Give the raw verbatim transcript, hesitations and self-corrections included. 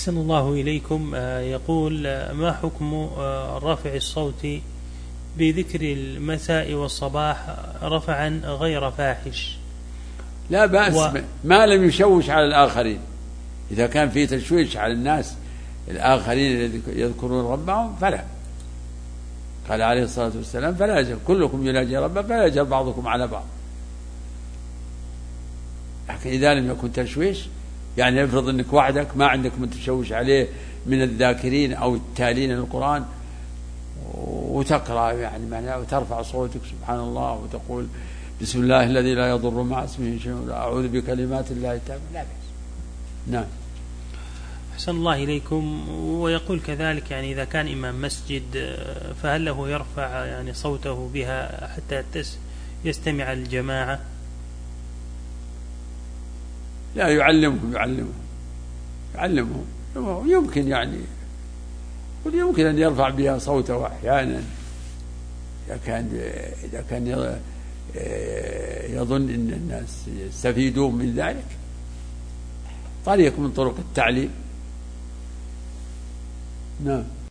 أحسن الله إليكم. يقول: ما حكم رفع الصوت بذكر المساء والصباح رفعا غير فاحش؟ لا بأس و... ما لم يشوش على الآخرين. إذا كان فيه تشويش على الناس الآخرين يذكرون ربهم فلا. قال عليه الصلاة والسلام: فلا يجل كلكم يناجي ربه فلا يجل بعضكم على بعض. لكن إذا لم يكن تشويش، يعني افرض أنك وحدك ما عندك متشوش عليه من الذاكرين أو التالين للقرآن، وتقرأ يعني معناه وترفع صوتك سبحان الله وتقول بسم الله الذي لا يضر مع اسمه شيء أعوذ بكلمات الله التامة، لا بأس. نعم. أحسن الله إليكم. ويقول كذلك يعني إذا كان إمام مسجد فهل له يرفع يعني صوته بها حتى يستمع الجماعة؟ لا، يعلمهم يعلمهم يعلمهم يمكن يعني يمكن أن يرفع بها صوته أحيانا إذا كان إذا كان يظن أن الناس يستفيدون من ذلك. طريق من طرق التعليم. نعم.